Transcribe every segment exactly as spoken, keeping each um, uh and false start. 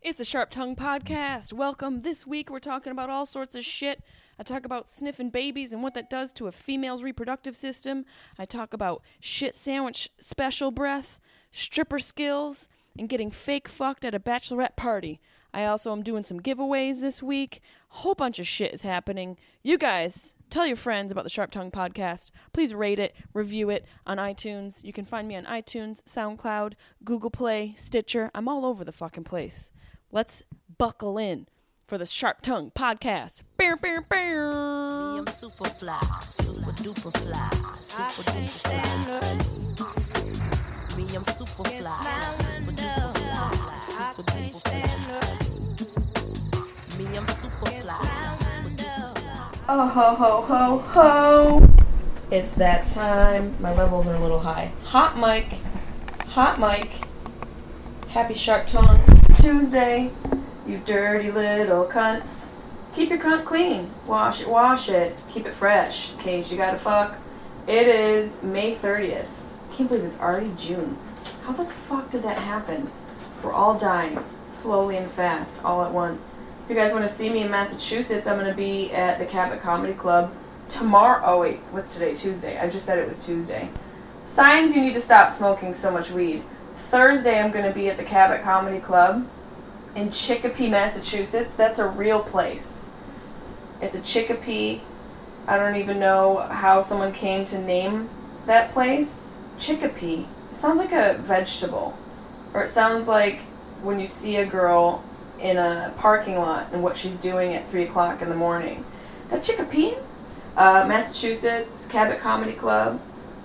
It's a Sharp Tongue Podcast. Welcome. This week we're talking about all sorts of shit. I talk about sniffing babies and what that does to a female's reproductive system. I talk about shit sandwich special breath, stripper skills, and getting fake fucked at a bachelorette party. I also am doing some giveaways this week. A whole bunch of shit is happening. You guys, tell your friends about the Sharp Tongue Podcast. Please rate it, review it on iTunes. You can find me on iTunes, SoundCloud, Google Play, Stitcher. I'm all over the fucking place. Let's buckle in for the Sharp Tongue Podcast. Bow, bow, bow. Me, I'm super fly, super duper fly, super duper fly. Me, I'm super fly, super duper fly, super duper fly. Me, I'm super fly, super duper fly. Oh ho ho ho ho! It's that time. My levels are a little high. Hot mic, hot mic. Happy Sharp Tongue Tuesday, you dirty little cunts. Keep your cunt clean. Wash it, wash it. Keep it fresh in case you gotta fuck. It is May thirtieth. Can't believe it's already June. How the fuck did that happen? We're all dying, slowly and fast, all at once. If you guys want to see me in Massachusetts, I'm going to be at the Cabot Comedy Club tomorrow. Oh wait, what's today? Tuesday. I just said it was Tuesday. Signs you need to stop smoking so much weed. Thursday, I'm going to be at the Cabot Comedy Club in Chicopee, Massachusetts. That's a real place. It's a Chicopee. I don't even know how someone came to name that place. Chicopee. It sounds like a vegetable. Or it sounds like when you see a girl in a parking lot and what she's doing at three o'clock in the morning. That Chicopee? Uh, Massachusetts, Cabot Comedy Club.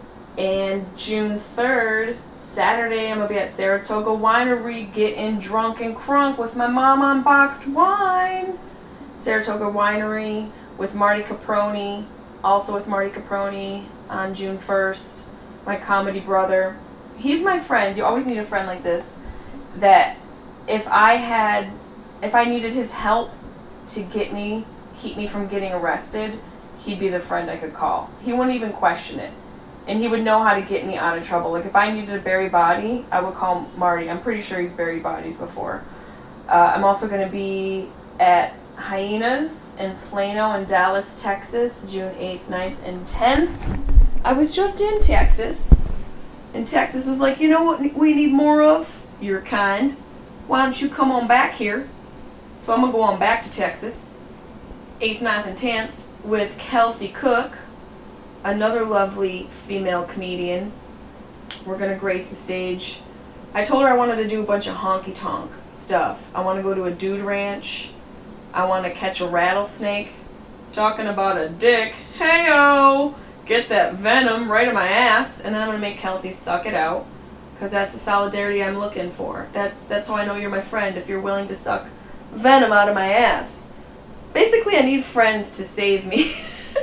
And June third, Saturday, I'm going to be at Saratoga Winery getting drunk and crunk with my mom on boxed wine. Saratoga Winery with Marty Caproni, also with Marty Caproni on June first. My comedy brother. He's my friend. You always need a friend like this. That if I had, if I needed his help to get me, keep me from getting arrested, he'd be the friend I could call. He wouldn't even question it. And he would know how to get me out of trouble. Like, if I needed to bury body, I would call Marty. I'm pretty sure he's buried bodies before. Uh, I'm also going to be at Hyenas in Plano in Dallas, Texas, June eighth, ninth, and tenth. I was just in Texas. And Texas was like, you know what we need more of? Your kind. Why don't you come on back here? So I'm going to go on back to Texas. eighth, ninth, and tenth with Kelsey Cook, another lovely female comedian. We're going to grace the stage. I told her I wanted to do a bunch of honky-tonk stuff. I want to go to a dude ranch. I want to catch a rattlesnake. Talking about a dick. Hey-o! Get that venom right in my ass. And then I'm going to make Kelsey suck it out. Because that's the solidarity I'm looking for. That's, that's how I know you're my friend, if you're willing to suck venom out of my ass. Basically, I need friends to save me.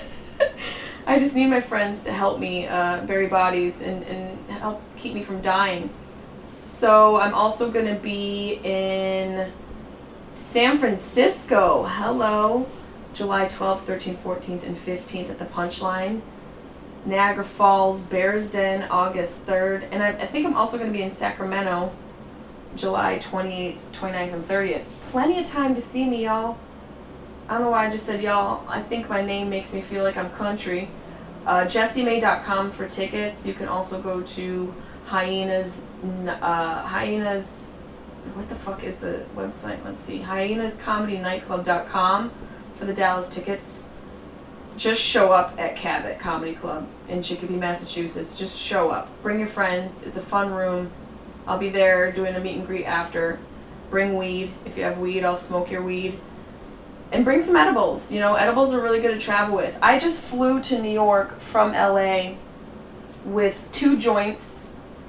I just need my friends to help me uh, bury bodies and, and help keep me from dying. So I'm also going to be in San Francisco. Hello. July twelfth, thirteenth, fourteenth, and fifteenth at the Punchline. Niagara Falls, Bears Den, August third. And I, I think I'm also going to be in Sacramento, July twenty-eighth, twenty-ninth, and thirtieth. Plenty of time to see me, y'all. I don't know why I just said y'all. I think my name makes me feel like I'm country. Uh, Jessie May dot com for tickets. You can also go to Hyenas, uh, Hyenas, what the fuck is the website? Let's see. Hyenas Comedy Nightclub dot com for the Dallas tickets. Just show up at Cabot Comedy Club in Chicopee, Massachusetts. Just show up. Bring your friends. It's a fun room. I'll be there doing a meet and greet after. Bring weed. If you have weed, I'll smoke your weed. And bring some edibles. You know, edibles are really good to travel with. I just flew to New York from L A with two joints,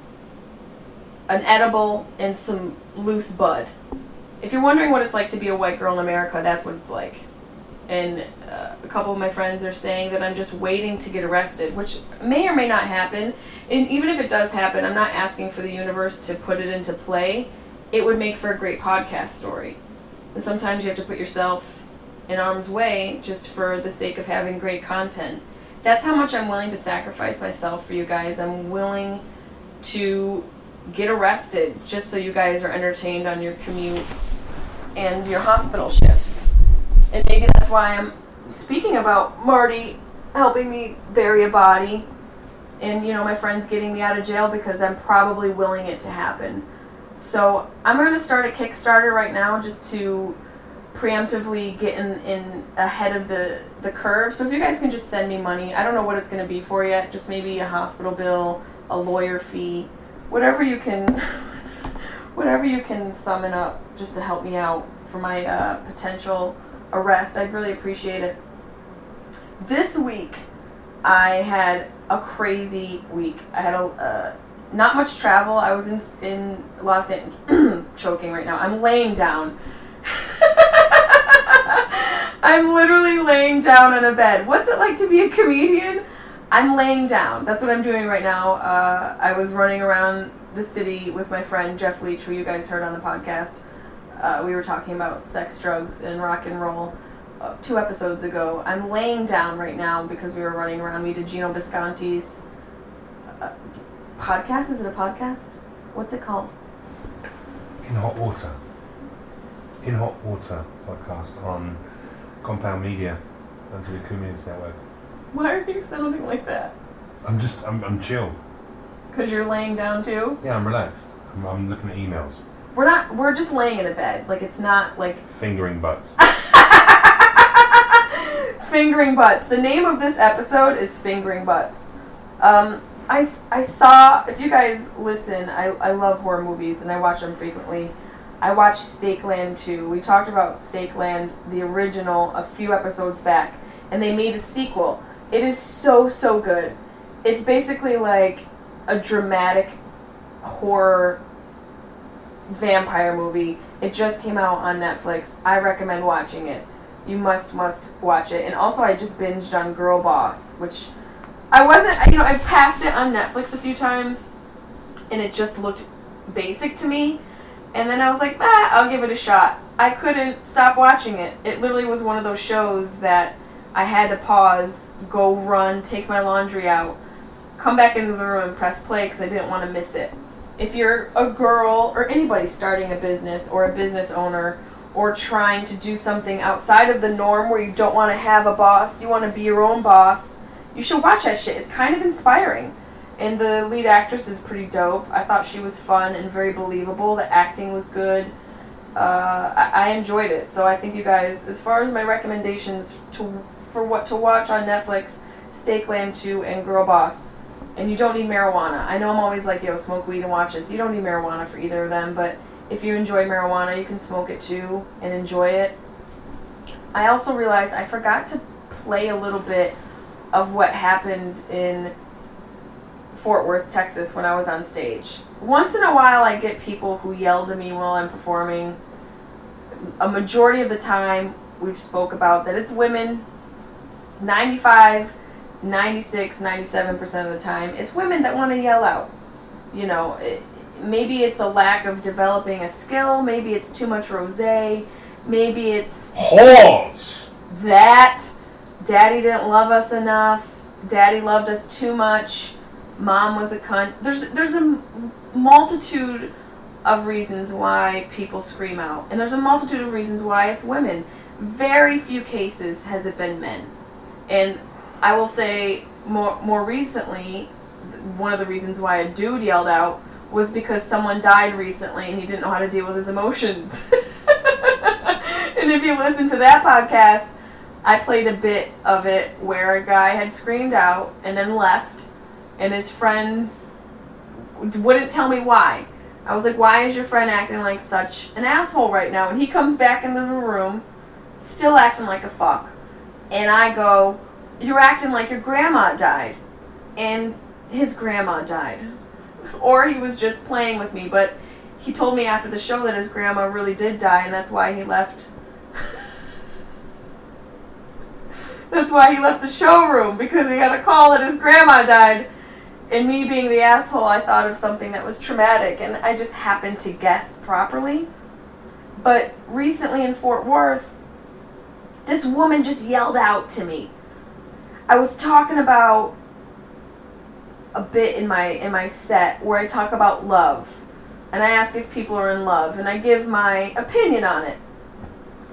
an edible, and some loose bud. If you're wondering what it's like to be a white girl in America, that's what it's like. And uh, a couple of my friends are saying that I'm just waiting to get arrested, which may or may not happen. And even if it does happen, I'm not asking for the universe to put it into play. It would make for a great podcast story. And sometimes you have to put yourself in harm's way just for the sake of having great content. That's how much I'm willing to sacrifice myself for you guys. I'm willing to get arrested just so you guys are entertained on your commute and your hospital shifts. And maybe that's why I'm speaking about Marty helping me bury a body and, you know, my friends getting me out of jail, because I'm probably willing it to happen. So I'm going to start a Kickstarter right now just to preemptively get in, in ahead of the, the curve. So if you guys can just send me money, I don't know what it's going to be for yet, just maybe a hospital bill, a lawyer fee, whatever you can, whatever you can summon up just to help me out for my uh, potential arrest. I'd really appreciate it. This week, I had a crazy week. I had a uh, not much travel. I was in in Los Angeles, choking right now. I'm laying down. I'm literally laying down on a bed. What's it like to be a comedian? I'm laying down. That's what I'm doing right now. Uh, I was running around the city with my friend Jeff Leach, who you guys heard on the podcast. Uh, we were talking about sex, drugs, and rock and roll uh, two episodes ago. I'm laying down right now because we were running around. We did Gino Bisconti's uh, podcast. Is it a podcast? What's it called? In Hot Water. In Hot Water podcast on Compound Media and the Comedians Network. Why are you sounding like that? I'm just, I'm, I'm chill. Because you're laying down too? Yeah, I'm relaxed. I'm, I'm looking at emails. We're not, we're just laying in a bed. Like, it's not like... Fingering butts. Fingering butts. The name of this episode is Fingering Butts. Um, I, I saw, if you guys listen, I, I love horror movies and I watch them frequently. I watched Stakeland two. We talked about Stakeland, the original, a few episodes back, and they made a sequel. It is so, so good. It's basically like a dramatic horror vampire movie. It just came out on Netflix. I recommend watching it. You must, must watch it. And also, I just binged on Girl Boss, which I wasn't, you know, I passed it on Netflix a few times, and it just looked basic to me. And then I was like, ah, I'll give it a shot. I couldn't stop watching it. It literally was one of those shows that I had to pause, go run, take my laundry out, come back into the room and press play because I didn't want to miss it. If you're a girl or anybody starting a business or a business owner or trying to do something outside of the norm where you don't want to have a boss, you want to be your own boss, you should watch that shit. It's kind of inspiring. And the lead actress is pretty dope. I thought she was fun and very believable. The acting was good. Uh, I, I enjoyed it. So I think you guys, as far as my recommendations to for what to watch on Netflix, Stakeland two and Girl Boss. And you don't need marijuana. I know I'm always like, yo, smoke weed and watch this. You don't need marijuana for either of them. But if you enjoy marijuana, you can smoke it too and enjoy it. I also realized I forgot to play a little bit of what happened in Fort Worth, Texas when I was on stage. Once in a while I get people who yell at me while I'm performing. A majority of the time we've spoke about that it's women. ninety-five, ninety-six, ninety-seven percent of the time it's women that want to yell out. You know, it, maybe it's a lack of developing a skill, maybe it's too much rosé, maybe it's Whores! That daddy didn't love us enough, daddy loved us too much, mom was a cunt. There's there's a multitude of reasons why people scream out. And there's a multitude of reasons why it's women. Very few cases has it been men. And I will say more more recently, one of the reasons why a dude yelled out was because someone died recently and he didn't know how to deal with his emotions. And if you listen to that podcast, I played a bit of it where a guy had screamed out and then left. And his friends wouldn't tell me why. I was like, why is your friend acting like such an asshole right now? And he comes back into the room, still acting like a fuck. And I go, you're acting like your grandma died. And his grandma died. Or he was just playing with me. But he told me after the show that his grandma really did die, and that's why he left. That's why he left the showroom, because he got a call that his grandma died. And me being the asshole, I thought of something that was traumatic, and I just happened to guess properly. But recently in Fort Worth, this woman just yelled out to me. I was talking about a bit in my in my set where I talk about love. And I ask if people are in love, and I give my opinion on it.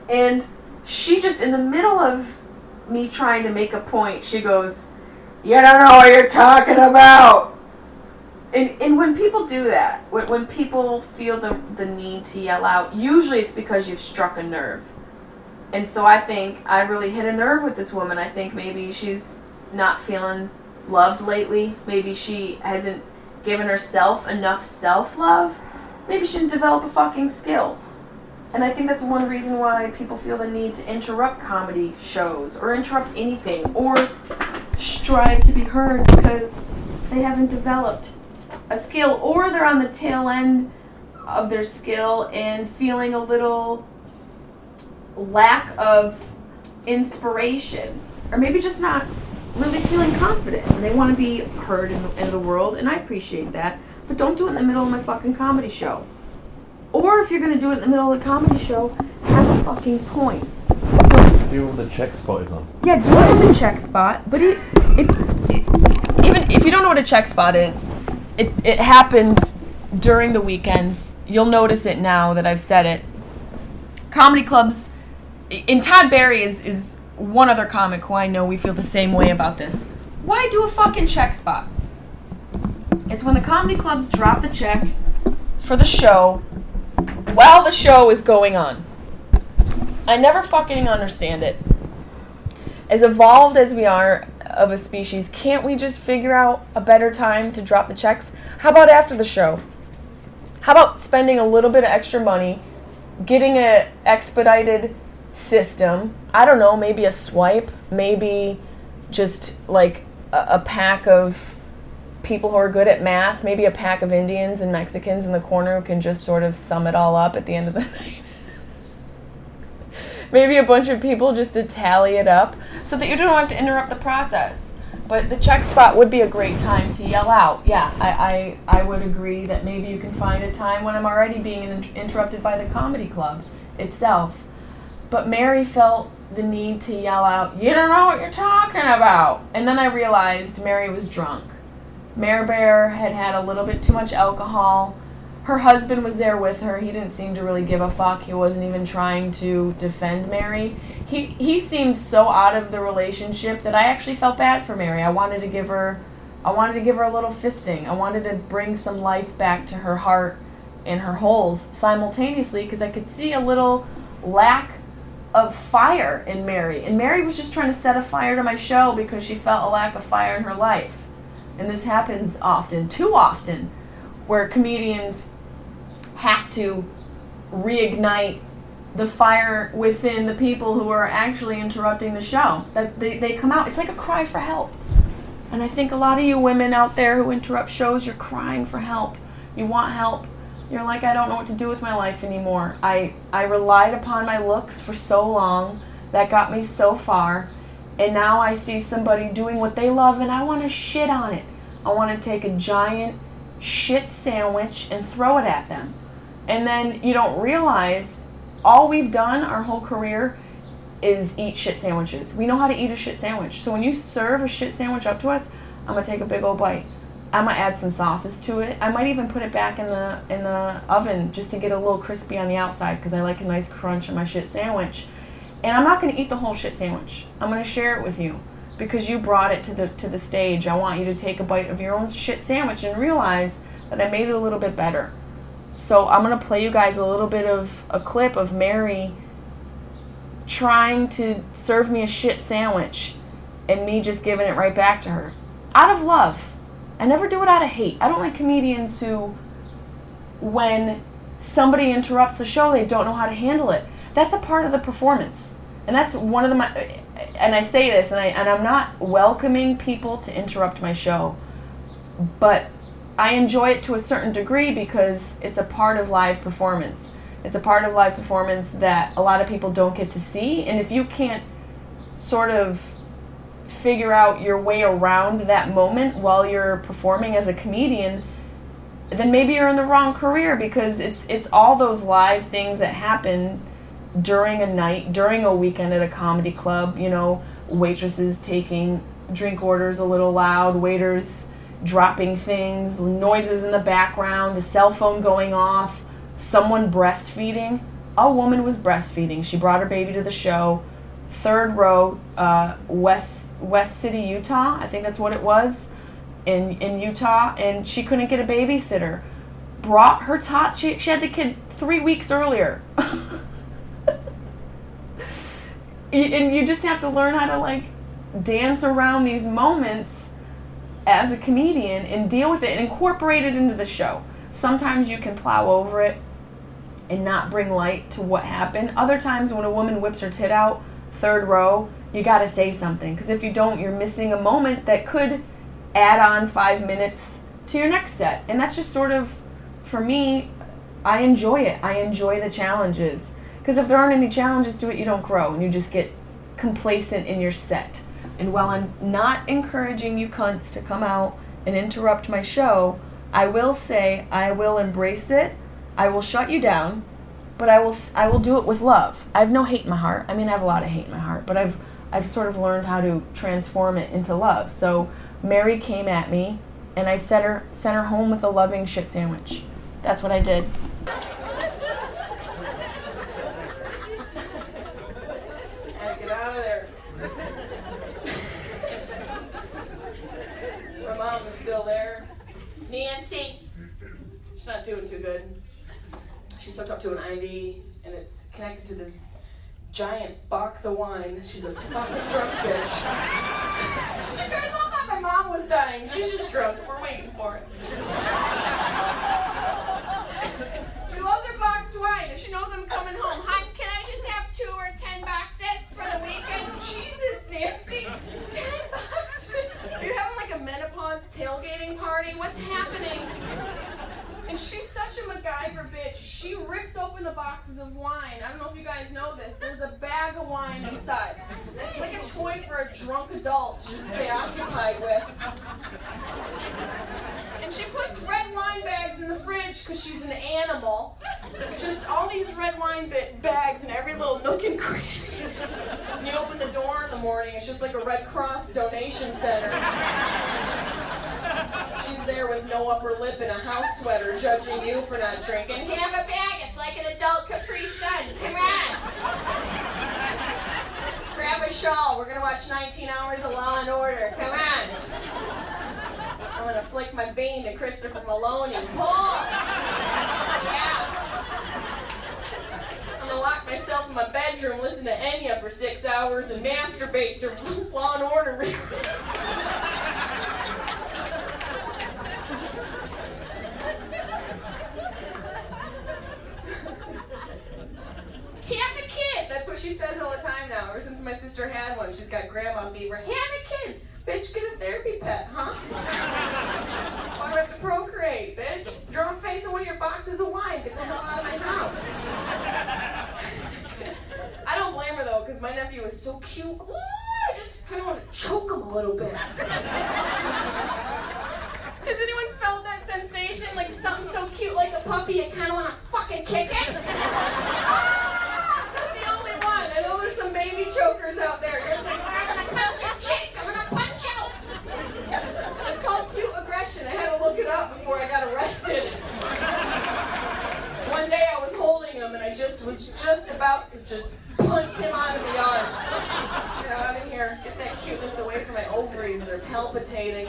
And she just, in the middle of me trying to make a point, she goes, "You don't know what you're talking about." And and when people do that, when, when people feel the, the need to yell out, usually it's because you've struck a nerve. And so I think I really hit a nerve with this woman. I think maybe she's not feeling loved lately. Maybe she hasn't given herself enough self-love. Maybe she didn't develop a fucking skill. And I think that's one reason why people feel the need to interrupt comedy shows or interrupt anything or strive to be heard because they haven't developed a skill, or they're on the tail end of their skill and feeling a little lack of inspiration, or maybe just not really feeling confident and they want to be heard in the, in the world, and I appreciate that, but don't do it in the middle of my fucking comedy show. Or if you're going to do it in the middle of the comedy show, have a fucking point. Do the check spot is on. Yeah, do it in the check spot, but it, if, if even if you don't know what a check spot is, it, it happens during the weekends. You'll notice it now that I've said it. Comedy clubs, and Todd Barry is, is one other comic who I know we feel the same way about this. Why do a fucking check spot? It's when the comedy clubs drop the check for the show while the show is going on. I never fucking understand it. As evolved as we are of a species, can't we just figure out a better time to drop the checks? How about after the show? How about spending a little bit of extra money, getting an expedited system? I don't know, maybe a swipe, maybe just like a, a pack of people who are good at math, maybe a pack of Indians and Mexicans in the corner who can just sort of sum it all up at the end of the night. Maybe a bunch of people just to tally it up so that you don't have to interrupt the process. But the check spot would be a great time to yell out. Yeah, I, I, I would agree that maybe you can find a time when I'm already being in- interrupted by the comedy club itself. But Mary felt the need to yell out, "You don't know what you're talking about." And then I realized Mary was drunk. Mare Bear had had a little bit too much alcohol. Her husband was there with her. He didn't seem to really give a fuck. He wasn't even trying to defend Mary. He he seemed so out of the relationship that I actually felt bad for Mary. I wanted to give her I wanted to give her a little fisting. I wanted to bring some life back to her heart and her holes simultaneously because I could see a little lack of fire in Mary. And Mary was just trying to set a fire to my show because she felt a lack of fire in her life. And this happens often, too often, where comedians have to reignite the fire within the people who are actually interrupting the show. That they, they come out, it's like a cry for help. And I think a lot of you women out there who interrupt shows, you're crying for help. You want help. You're like, I don't know what to do with my life anymore. I, I relied upon my looks for so long. That got me so far. And now I see somebody doing what they love and I want to shit on it. I want to take a giant shit sandwich and throw it at them. And then you don't realize all we've done our whole career is eat shit sandwiches. We know how to eat a shit sandwich. So when you serve a shit sandwich up to us, I'm going to take a big old bite. I'm going to add some sauces to it. I might even put it back in the in the oven just to get a little crispy on the outside because I like a nice crunch in my shit sandwich. And I'm not going to eat the whole shit sandwich. I'm going to share it with you because you brought it to the to the stage. I want you to take a bite of your own shit sandwich and realize that I made it a little bit better. So I'm going to play you guys a little bit of a clip of Mary trying to serve me a shit sandwich and me just giving it right back to her. Out of love. I never do it out of hate. I don't like comedians who, when somebody interrupts the show, they don't know how to handle it. That's a part of the performance. And that's one of the, and I say this, and, I, and I'm not welcoming people to interrupt my show, but I enjoy it to a certain degree because it's a part of live performance. It's a part of live performance that a lot of people don't get to see. And if you can't sort of figure out your way around that moment while you're performing as a comedian, then maybe you're in the wrong career because it's it's all those live things that happen during a night, during a weekend at a comedy club. You know, waitresses taking drink orders a little loud, waiters dropping things, noises in the background, a cell phone going off, someone breastfeeding. a woman was breastfeeding. She brought her baby to the show. Third row, uh, West West City, Utah. I think that's what it was, in in Utah. And she couldn't get a babysitter. Brought her tot. She she had the kid three weeks earlier. And you just have to learn how to like dance around these moments as a comedian and deal with it and incorporate it into the show. Sometimes you can plow over it and not bring light to what happened. Other times when a woman whips her tit out, third row, you gotta say something. Because if you don't, you're missing a moment that could add on five minutes to your next set. And that's just sort of, for me, I enjoy it. I enjoy the challenges. Because if there aren't any challenges to it, you don't grow. And you just get complacent in your set. And while I'm not encouraging you cunts to come out and interrupt my show, I will say I will embrace it. I will shut you down, but I will I will do it with love. I have no hate in my heart. I mean, I have a lot of hate in my heart, but I've I've sort of learned how to transform it into love. So Mary came at me, and I sent her sent her home with a loving shit sandwich. That's what I did. Get out of there. My mom is still there. Nancy. She's not doing too good. She's hooked up to an I V, and it's connected to this giant box of wine. She's a fucking drunk bitch. You guys all thought my mom was dying. She's just drunk. We're waiting for it. She loves her box of wine, and she knows I'm coming home. Hi, can I just have two or ten boxes for the weekend? Jesus, Nancy. Ten boxes? You're having like a menopause tailgating party? What's happening? And she's such a MacGyver bitch. She rips open the boxes of wine. I don't know if you guys know this. There's a bag of wine inside. It's like a toy for a drunk adult to just stay occupied with. And she puts red wine bags in the fridge because she's an animal. Just all these red wine ba- bags in every little nook and cranny. And you open the door in the morning, it's just like a Red Cross donation center. She's there with no upper lip and a house sweater, judging you for not drinking. Have a bag, it's like an adult Capri Sun. Come on. Grab a shawl, we're gonna watch nineteen hours of Law and Order. Come on. I'm gonna flick my vein to Christopher Maloney. Pull! Yeah. I'm gonna lock myself in my bedroom, listen to Enya for six hours, and masturbate to Law and Order. Have a kid! That's what she says all the time now. Ever since my sister had one, she's got grandma fever. Have a kid! Bitch, get a therapy pet, huh? Why do I have to procreate, bitch? Draw a face on one of your boxes of wine. Get the hell out of my house. I don't blame her, though, because my nephew is so cute. Ooh, I just kind of want to choke him a little bit. Has anyone felt that sensation? Like something so cute like a puppy, you kind of want to fucking kick it? Ah! I'm the only one. I know there's some baby chokers out there. You're just like, I'm going to punch your chick. I'm going to punch you. It's called cute aggression. I had to look it up before I got arrested. One day I was holding him and I just was just about to just punch him out of the yard. Get out of here. Get that cuteness away from my ovaries. They're palpitating.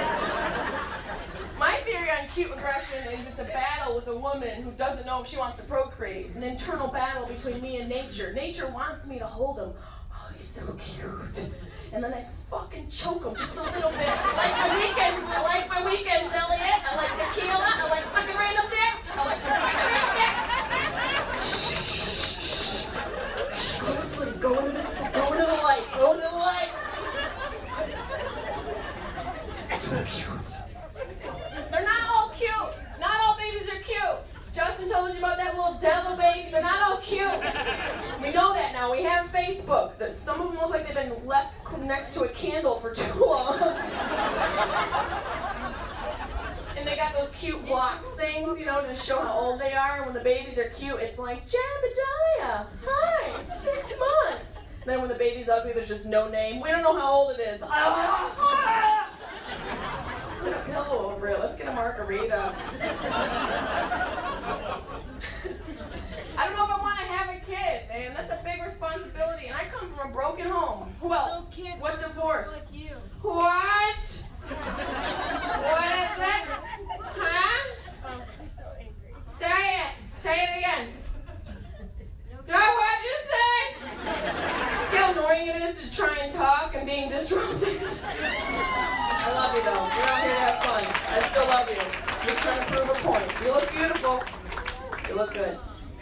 My theory on cute aggression is it's a battle with a woman who doesn't know if she wants to procreate. It's an internal battle between me and nature. Nature wants me to hold him. Oh, he's so cute. And then I fucking choke him just a little bit. I like my weekends. I like my weekends, Elliot. I like tequila. I like sucking random dicks. I like sucking random dicks. Go to sleep. Go into the, go into the light. Go into the light. So cute. They're not all cute. Not all babies are cute. Justin told you about that little devil baby. They're not all cute. We know that now. We have Facebook. That some of them look like they've been left next to a candle for too long. And they got those cute blocks things, you know, to show how old they are. And when the babies are cute, it's like, Jebediah, hi, six months. And then when the baby's ugly, there's just no name. We don't know how old it is. Put a pillow over it. Let's get a margarita. I don't know if I want to have kid, man. That's a big responsibility. And I come from a broken home. Who else? Little kid What divorce? like you. What? What is it? Huh? Oh, he's so angry. Say it. Say it again. No, what'd you say? See how annoying it is to try and talk and being disruptive? I love you though. We're out here to have fun. I still love you. Just trying to prove a point. You look beautiful. You look good.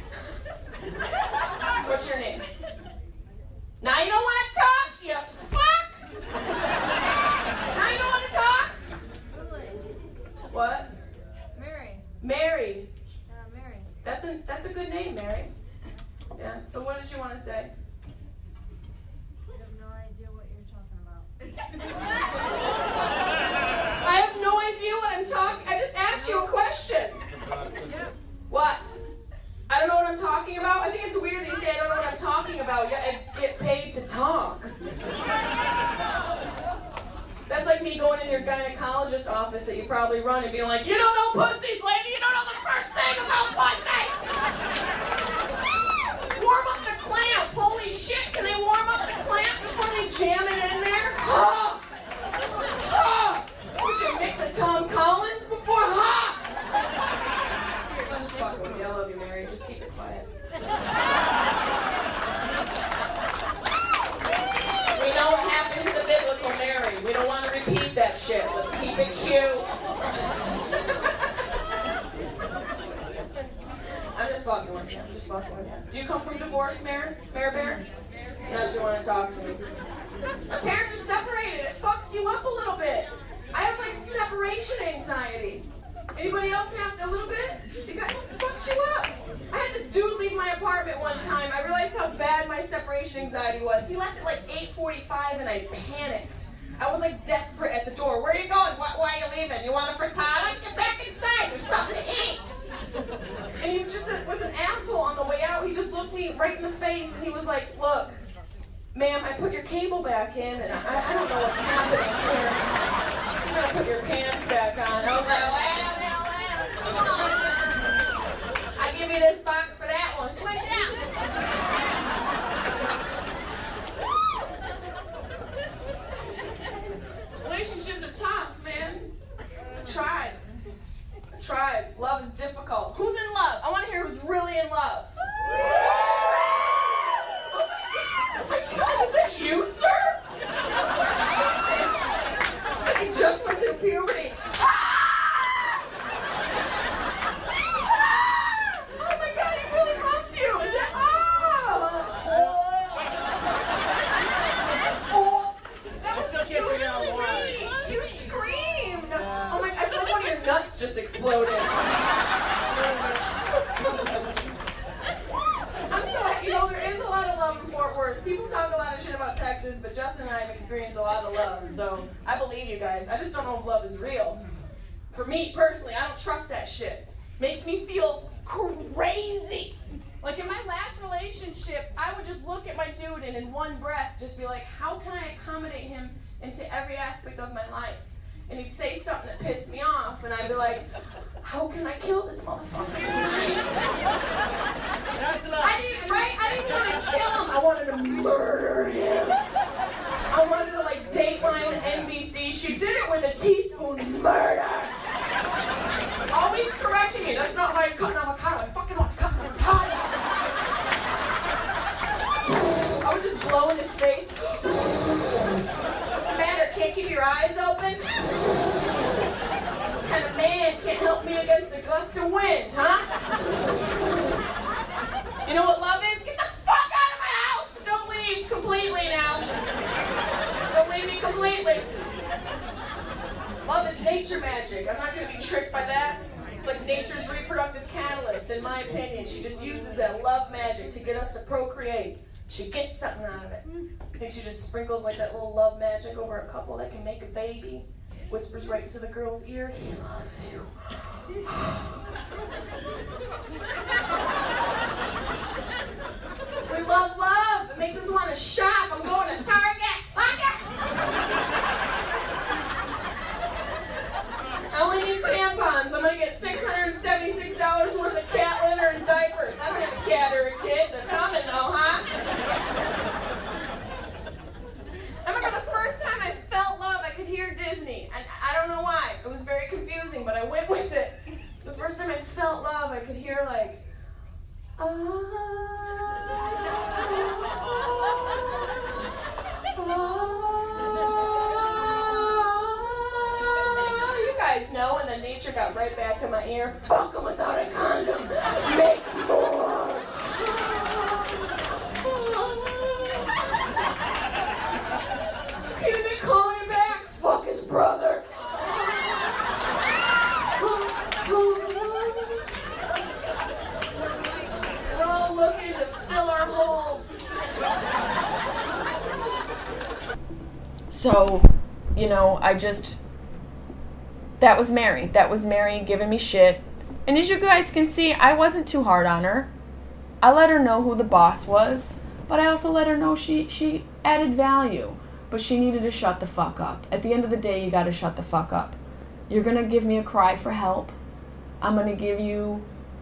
What's your name? Now you don't want to talk, you fuck! Now you don't want to talk? What? Mary. Mary. Uh, Mary. That's a that's a good name, Mary. Yeah. So what did you want to say? I have no idea what you're talking about. I have no idea what I'm talking. I just asked you a question. Yeah. What? I don't know what I'm talking about. I think it's weird that you say I don't know what I'm talking about. Yet I get paid to talk. That's like me going in your gynecologist office that you probably run and being like, you don't know pussies, lady. You don't know the first thing about pussies. Warm up the clamp. Holy shit. Can they warm up the clamp before they jam it in there? Huh? Huh? Would you mix a Tom Collins before? Huh? I'm just fucking with you. I love you, Mary. Just keep it quiet. We know what happened to the biblical Mary. We don't want to repeat that shit. Let's keep it cute. I'm just fucking with you. I'm just fucking with you. Do you come from divorce, Mary? Mary Bear? Now you want to talk to me. My parents are separated. It fucks you up a little bit. I have like separation anxiety. Anybody else have a little bit? You got, it fucks you up. I had this dude leave my apartment one time. I realized how bad my separation anxiety was. He left at like eight forty-five and I panicked. I was like desperate at the door. Where are you going? Why, why are you leaving? You want a frittata? Get back inside. There's something to eat. And he just was an asshole on the way out. He just looked me right in the face and he was like, look, ma'am, I put your cable back in and I, I don't know what's happening here. I'm going to put your pants back on. Okay, well, well, well, come on. I give you this box for that one. Switch it out. Relationships are tough, man. I tried. I tried. Love is difficult. Who's in love? I want to hear who's really in love. Oh my God, is that you, sir? Jesus. It's like you just went through puberty. Ah! Ah! Oh my God, he really loves you. Is that? Oh! Oh, that was so sweet. You screamed. Oh my! I feel like one of your nuts just exploded. I'm so, you know, there is a lot of love in Fort Worth. People talk a lot of shit about Texas, but Justin and I have experienced a lot of love, so I believe you guys. I just don't know if love is real. For me, personally, I don't trust that shit. Makes me feel crazy. Like in my last relationship, I would just look at my dude and in one breath just be like, how can I accommodate him into every aspect of my life? And he'd say something that pissed me off, and I'd be like, how can I kill this motherfucker tonight? I didn't, right? I didn't want to kill him. I wanted to murder him. I wanted to, like, Dateline N B C. She did it with a teaspoon. Murder. Always correcting me. That's not how you cut an avocado. I fucking want to cut an avocado. I would just blow in his face. What's the matter? Can't keep your eyes open? What kind of man can't help me against a gust of wind, huh? You know what love is? Get the fuck out of my house! Don't leave completely now. Don't leave me completely. Love is nature magic. I'm not going to be tricked by that. It's like nature's reproductive catalyst, in my opinion. She just uses that love magic to get us to procreate. She gets something out of it. I think she just sprinkles like that little love magic over a couple that can make a baby. Whispers right into the girl's ear, he loves you. We love love. It makes us want to shop. I'm going to Target. Fuck it. I only need tampons. I'm going to get six hundred seventy-six dollars worth of cat litter and diapers. I don't have a cat or a kid. They're coming though. right back in my ear. Fuck them without a condom. Make more. Can they call me back? Fuck his brother. We're all looking to fill our holes. So, you know, I just, that was Mary. That was Mary giving me shit. And as you guys can see, I wasn't too hard on her. I let her know who the boss was, but I also let her know she, she added value. But she needed to shut the fuck up. At the end of the day, you gotta shut the fuck up. You're gonna give me a cry for help. I'm gonna give you,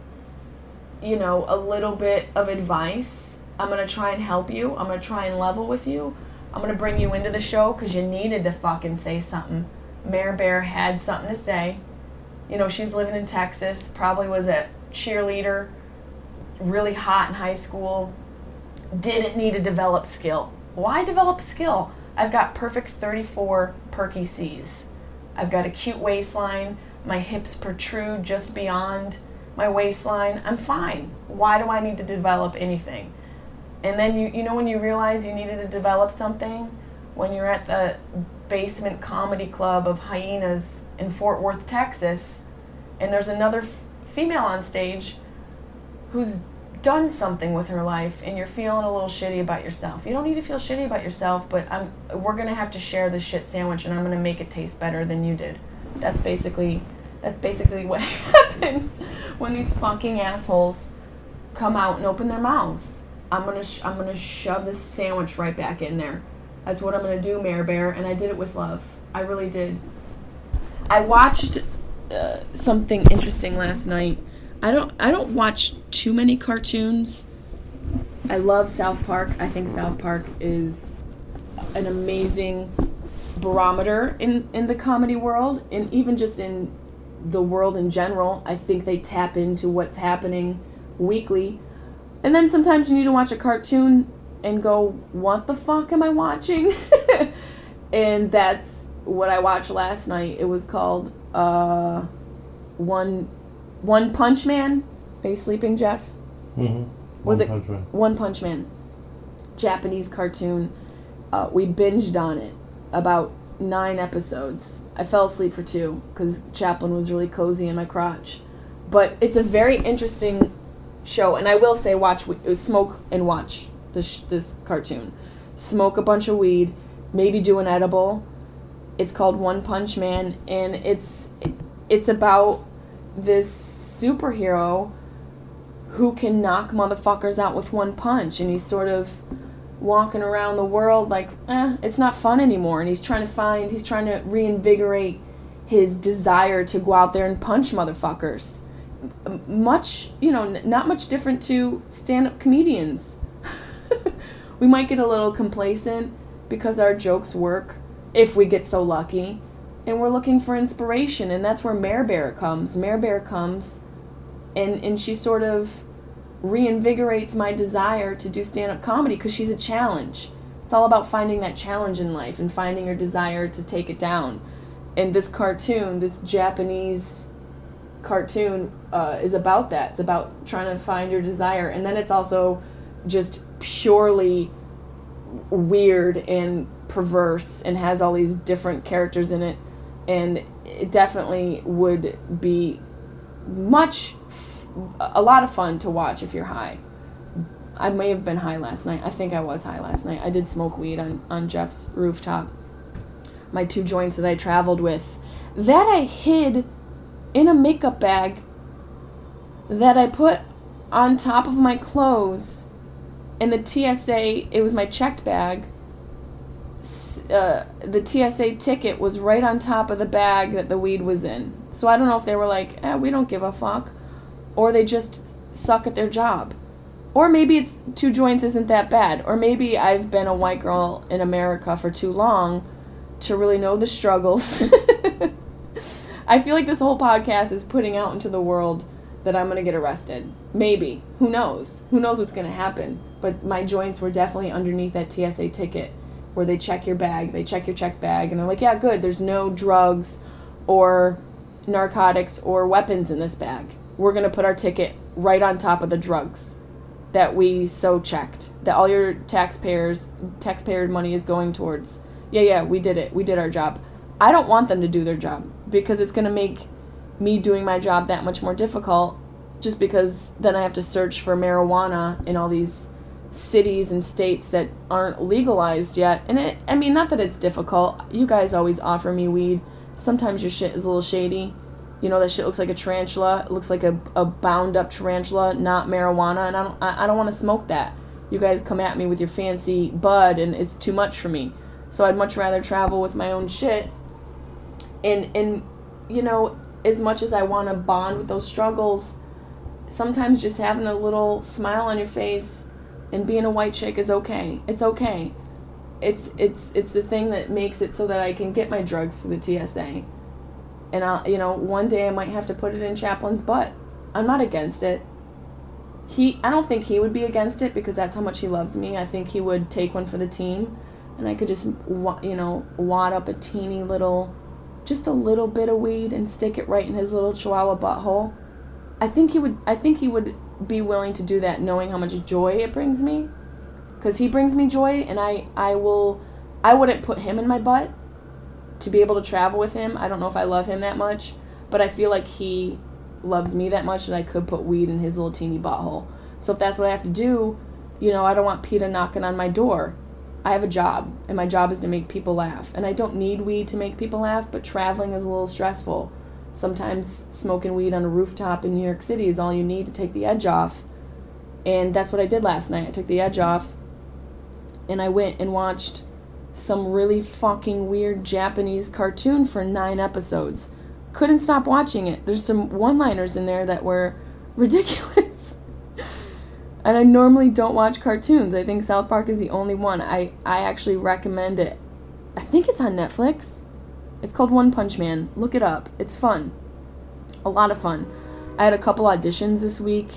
you know, a little bit of advice. I'm gonna try and help you. I'm gonna try and level with you. I'm gonna bring you into the show because you needed to fucking say something. Mare Bear had something to say. You know, she's living in Texas, probably was a cheerleader, really hot in high school, didn't need to develop skill. Why develop skill? I've got perfect thirty-four perky C's. I've got a cute waistline, my hips protrude just beyond my waistline. I'm fine. Why do I need to develop anything? And then, you you know when you realize you needed to develop something? When you're at the basement comedy club of Hyenas in Fort Worth, Texas, and there's another f- female on stage who's done something with her life, and you're feeling a little shitty about yourself. You don't need to feel shitty about yourself, but I'm we're gonna have to share this shit sandwich, and I'm gonna make it taste better than you did. That's basically that's basically what happens when these fucking assholes come out and open their mouths. I'm gonna sh- I'm gonna shove this sandwich right back in there. That's what I'm gonna do, Mare Bear, and I did it with love. I really did. I watched uh, something interesting last night. I don't I don't watch too many cartoons. I love South Park. I think South Park is an amazing barometer in, in the comedy world, and even just in the world in general. I think they tap into what's happening weekly. And then sometimes you need to watch a cartoon and go, what the fuck am I watching? And that's what I watched last night. It was called uh, One One Punch Man. Are you sleeping, Jeff? Mm-hmm. Was One it Punch Man. One Punch Man? Japanese cartoon. Uh, we binged on it. About nine episodes. I fell asleep for two because Chaplin was really cozy in my crotch. But it's a very interesting show, and I will say, watch, smoke and watch this this cartoon. Smoke a bunch of weed, maybe do an edible. It's called One Punch Man, and it's it's about this superhero who can knock motherfuckers out with one punch, and he's sort of walking around the world like, eh, it's not fun anymore, and he's trying to find, he's trying to reinvigorate his desire to go out there and punch motherfuckers. Much, you know, n- not much different to stand-up comedians. We might get a little complacent because our jokes work, if we get so lucky, and we're looking for inspiration, and that's where Mare Bear comes. Mare Bear comes, and, and she sort of reinvigorates my desire to do stand-up comedy because she's a challenge. It's all about finding that challenge in life and finding your desire to take it down. And this cartoon, this Japanese cartoon, uh, is about that. It's about trying to find your desire. And then it's also just purely weird and perverse and has all these different characters in it. And it definitely would be much, a lot of fun to watch if you're high. I may have been high last night. I think I was high last night. I did smoke weed on, on Jeff's rooftop. My two joints that I traveled with. That I hid in a makeup bag that I put on top of my clothes. And the T S A, it was my checked bag. Uh, the T S A ticket was right on top of the bag that the weed was in. So I don't know if they were like, eh, we don't give a fuck. Or they just suck at their job. Or maybe it's two joints isn't that bad. Or maybe I've been a white girl in America for too long to really know the struggles. I feel like this whole podcast is putting out into the world that I'm going to get arrested. Maybe. Who knows? Who knows what's going to happen? But my joints were definitely underneath that T S A ticket where they check your bag. They check your check bag. And they're like, yeah, good. There's no drugs or narcotics or weapons in this bag. We're going to put our ticket right on top of the drugs that we so checked, that all your taxpayers, taxpayer money is going towards. Yeah, yeah, we did it. We did our job. I don't want them to do their job because it's going to make me doing my job that much more difficult, just because then I have to search for marijuana in all these cities and states that aren't legalized yet. And it, I mean, not that it's difficult. You guys always offer me weed. Sometimes your shit is a little shady. You know, that shit looks like a tarantula. It looks like a, a bound up tarantula, not marijuana. And I don't, I, I don't want to smoke that. You guys come at me with your fancy bud and it's too much for me. So I'd much rather travel with my own shit. And, and you know, as much as I want to bond with those struggles, sometimes just having a little smile on your face and being a white chick is okay. It's okay. It's it's it's the thing that makes it so that I can get my drugs through the T S A. And I'll, you know, one day I might have to put it in Chaplin's butt. I'm not against it. He, I don't think he would be against it because that's how much he loves me. I think he would take one for the team, and I could just, you know, wad up a teeny little, just a little bit of weed and stick it right in his little chihuahua butthole. I think he would. I think he would be willing to do that, knowing how much joy it brings me, because he brings me joy, and I, I will, I wouldn't put him in my butt to be able to travel with him. I don't know if I love him that much, but I feel like he loves me that much that I could put weed in his little teeny butthole. So if that's what I have to do, you know, I don't want PETA knocking on my door. I have a job, and my job is to make people laugh, and I don't need weed to make people laugh, but traveling is a little stressful. Sometimes smoking weed on a rooftop in New York City is all you need to take the edge off. And that's what I did last night. I took the edge off, and I went and watched some really fucking weird Japanese cartoon for nine episodes. Couldn't stop watching it. There's some one-liners in there that were ridiculous. And I normally don't watch cartoons. I think South Park is the only one. I, I actually recommend it. I think it's on Netflix. It's called One Punch Man. Look it up. It's fun. A lot of fun. I had a couple auditions this week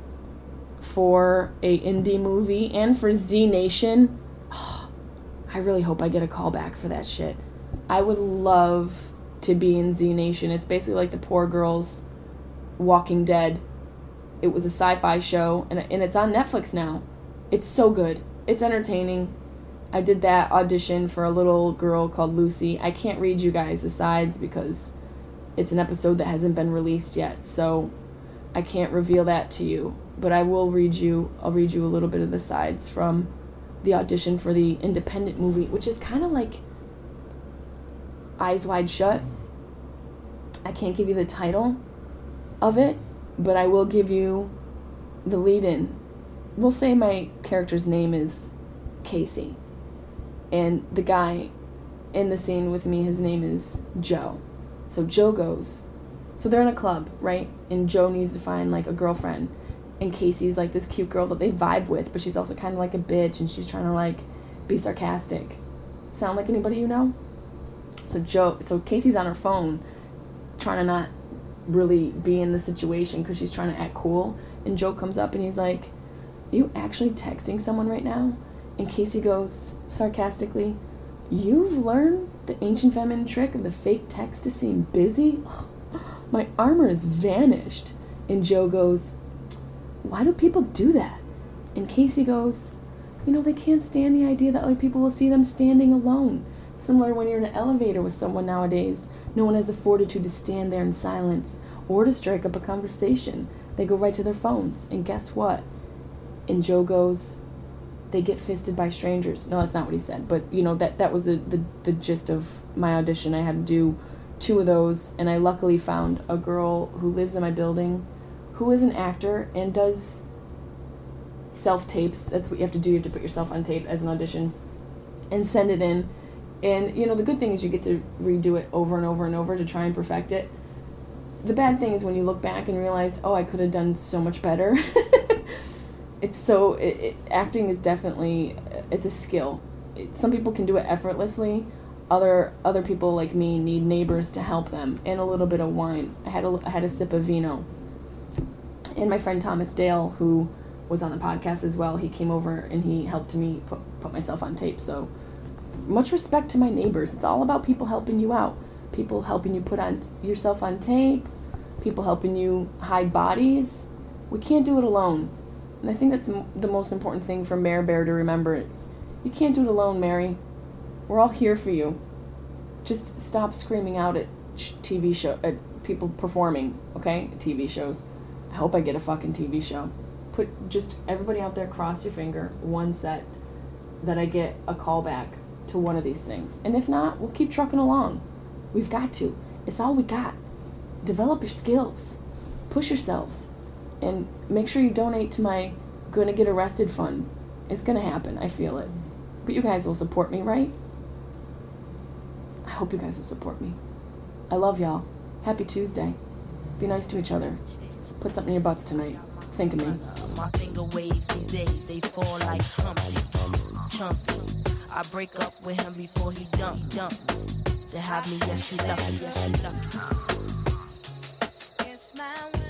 for a indie movie and for Z Nation. Oh, I really hope I get a call back for that shit. I would love to be in Z Nation. It's basically like the Poor Girls Walking Dead. It was a sci-fi show, and and it's on Netflix now. It's so good. It's entertaining. I did that audition for a little girl called Lucy. I can't read you guys the sides because it's an episode that hasn't been released yet, so I can't reveal that to you. But I will read you, I'll read you a little bit of the sides from the audition for the independent movie, which is kind of like Eyes Wide Shut. I can't give you the title of it, but I will give you the lead-in. We'll say my character's name is Casey. And the guy in the scene with me, his name is Joe. So Joe goes, so they're in a club, right? And Joe needs to find, like, a girlfriend. And Casey's, like, this cute girl that they vibe with, but she's also kind of like a bitch, and she's trying to, like, be sarcastic. Sound like anybody you know? So Joe, so Casey's on her phone, trying to not really be in the situation because she's trying to act cool. And Joe comes up and he's like, are you actually texting someone right now? And Casey goes sarcastically, you've learned the ancient feminine trick of the fake text to seem busy? My armor is vanished. And Joe goes, why do people do that? And Casey goes, you know, they can't stand the idea that other people will see them standing alone. Similar when you're in an elevator with someone nowadays. No one has the fortitude to stand there in silence or to strike up a conversation. They go right to their phones. And guess what? And Joe goes, they get fisted by strangers. No, that's not what he said. But, you know, that, that was the, the, the gist of my audition. I had to do two of those. And I luckily found a girl who lives in my building who is an actor and does self-tapes. That's what you have to do. You have to put yourself on tape as an audition and send it in. And, you know, the good thing is you get to redo it over and over and over to try and perfect it. The bad thing is when you look back and realize, oh, I could have done so much better. It's so, it, it, acting is definitely, it's a skill. It, some people can do it effortlessly. Other other people like me need neighbors to help them and a little bit of wine. I had a, I had a sip of vino. And my friend Thomas Dale, who was on the podcast as well, he came over and he helped me put, put myself on tape. So much respect to my neighbors. It's all about people helping you out. people helping you put on yourself on tape, people helping you hide bodies. We can't do it alone. And I think that's m- the most important thing for Mare Bear to remember. You can't do it alone, Mary. We're all here for you. Just stop screaming out at sh- T V show, at people performing, okay? T V shows. I hope I get a fucking T V show. Put just everybody out there, cross your finger, one set, that I get a call back to one of these things. And if not, we'll keep trucking along. We've got to. It's all we got. Develop your skills. Push yourselves. And make sure you donate to my Gonna Get Arrested fund. It's gonna happen. I feel it. But you guys will support me, right? I hope you guys will support me. I love y'all. Happy Tuesday. Be nice to each other. Put something in your butts tonight. Think of me. My finger waves these days, they fall like Humpty, Chumpy. I break up with him before he dump, dump. To have me, yes, you lucky, yes, you lucky. It's my